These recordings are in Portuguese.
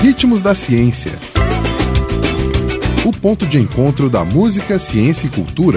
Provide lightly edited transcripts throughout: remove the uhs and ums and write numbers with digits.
Ritmos da Ciência. O ponto de encontro da música, ciência e cultura.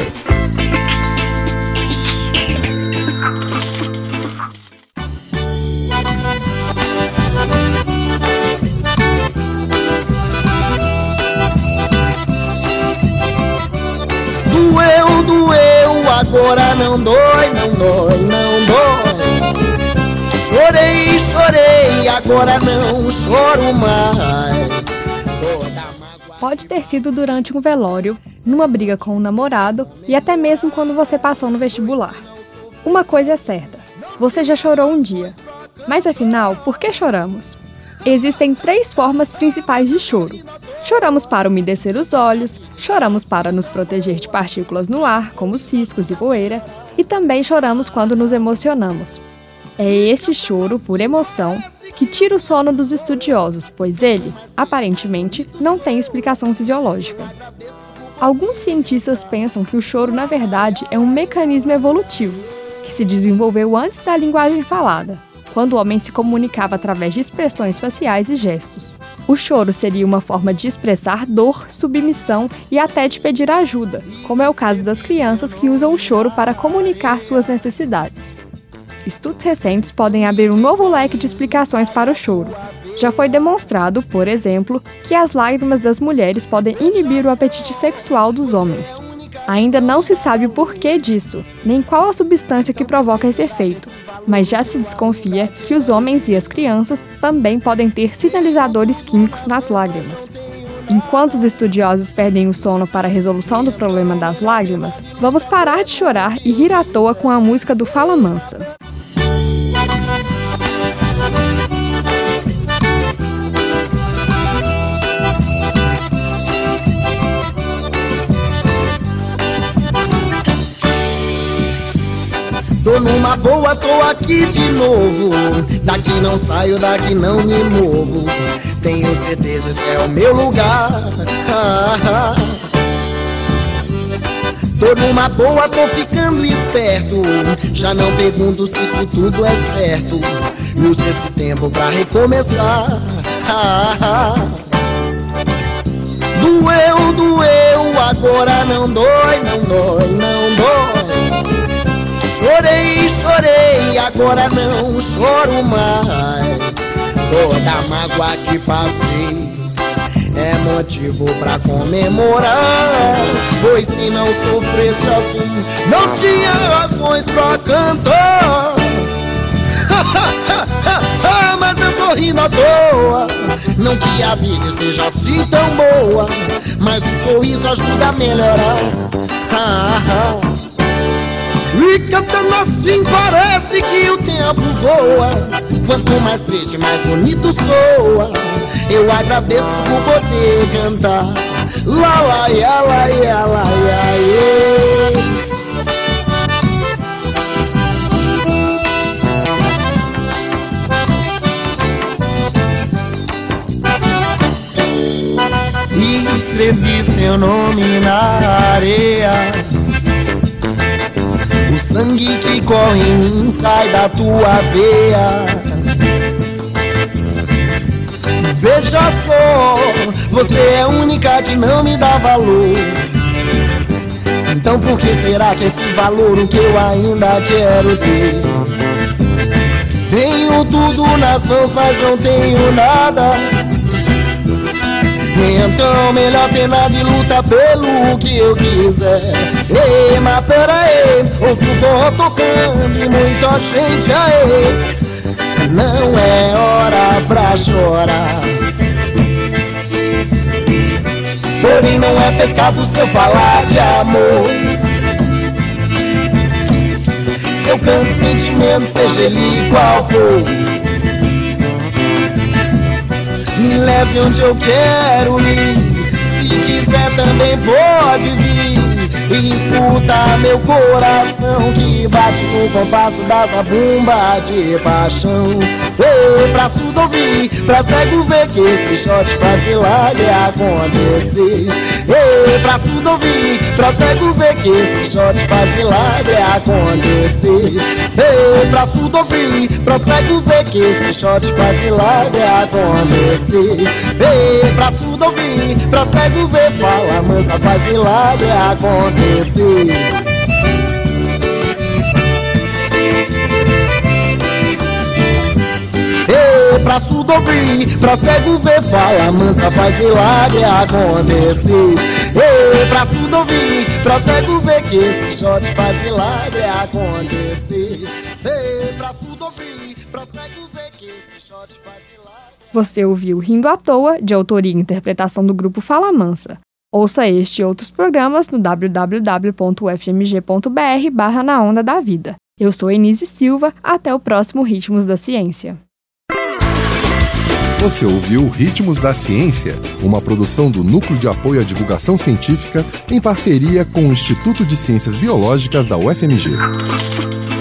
Doeu, agora não dói, não dói, não dói. Chorei, agora não choro mais. Pode ter sido durante um velório, numa briga com um namorado e até mesmo quando você passou no vestibular. Uma coisa é certa, você já chorou um dia. Mas afinal, por que choramos? Existem 3 formas principais de choro. Choramos para umedecer os olhos, choramos para nos proteger de partículas no ar, como ciscos e poeira, e também choramos quando nos emocionamos. É esse choro por emoção que tira o sono dos estudiosos, pois ele, aparentemente, não tem explicação fisiológica. Alguns cientistas pensam que o choro, na verdade, é um mecanismo evolutivo, que se desenvolveu antes da linguagem falada, quando o homem se comunicava através de expressões faciais e gestos. O choro seria uma forma de expressar dor, submissão e até de pedir ajuda, como é o caso das crianças que usam o choro para comunicar suas necessidades. Estudos recentes podem abrir um novo leque de explicações para o choro. Já foi demonstrado, por exemplo, que as lágrimas das mulheres podem inibir o apetite sexual dos homens. Ainda não se sabe o porquê disso, nem qual a substância que provoca esse efeito, mas já se desconfia que os homens e as crianças também podem ter sinalizadores químicos nas lágrimas. Enquanto os estudiosos perdem o sono para a resolução do problema das lágrimas, vamos parar de chorar e rir à toa com a música do Fala Mansa. Tô numa boa, tô aqui de novo. Daqui não saio, daqui não me movo. Tenho certeza esse é o meu lugar. Tô numa boa, tô ficando esperto. Já não pergunto se isso tudo é certo. Uso esse tempo pra recomeçar. Doeu, agora não dói, não dói, não dói. Chorei, agora não choro mais. Toda mágoa que passei é motivo pra comemorar. Pois se não sofresse assim, não tinha razões pra cantar. Mas eu tô rindo à toa. Não que a vida esteja assim tão boa, mas o sorriso ajuda a melhorar. E cantando assim parece que o tempo voa. Quanto mais triste, mais bonito soa. Eu agradeço por poder cantar. Lá, lá, ia, lá, ia, lá, ia, e escrevi seu nome na areia. O sangue que corre em mim sai da tua veia. Veja só, você é a única que não me dá valor. Então por que será que esse valor o que eu ainda quero ter? Tenho tudo nas mãos, mas não tenho nada. Então melhor ter nada e lutar pelo que eu quiser. Ei, mas peraí, ouço o forró tocando e muita gente aí. Não é hora pra chorar. Porém não é pecado se eu falar de amor. Se eu canto sentimento, seja ele qual for. Me leve onde eu quero ir. Se quiser também pode vir. E escuta meu coração que bate no compasso da zabumba de paixão. Ei, pra surdo ouvir, pra cego ver que esse shot faz milagre acontecer. Ei, pra surdo ouvir, pra cego ver que esse shot faz milagre acontecer. Ei, pra surdo ouvir, pra cego ver que esse shot faz milagre acontecer. Ei, pra surdo ouvir, pra cego ver, fala mansa, faz milagre acontecer. Ei, pra surdo ouvir, pra cego ver, fala mansa, faz milagre acontecer. Ei, pra surdo ouvir, pra cego ver que esse shot faz milagre acontecer. Ei, pra surdo ouvir, pra cego ver que esse shot faz milagre. Você ouviu Rindo à Toa, de autoria e interpretação do grupo Fala Mansa. Ouça este e outros programas no www.ufmg.br/Na Onda da Vida. Eu sou Enise Silva, até o próximo Ritmos da Ciência. Você ouviu Ritmos da Ciência, uma produção do Núcleo de Apoio à Divulgação Científica em parceria com o Instituto de Ciências Biológicas da UFMG.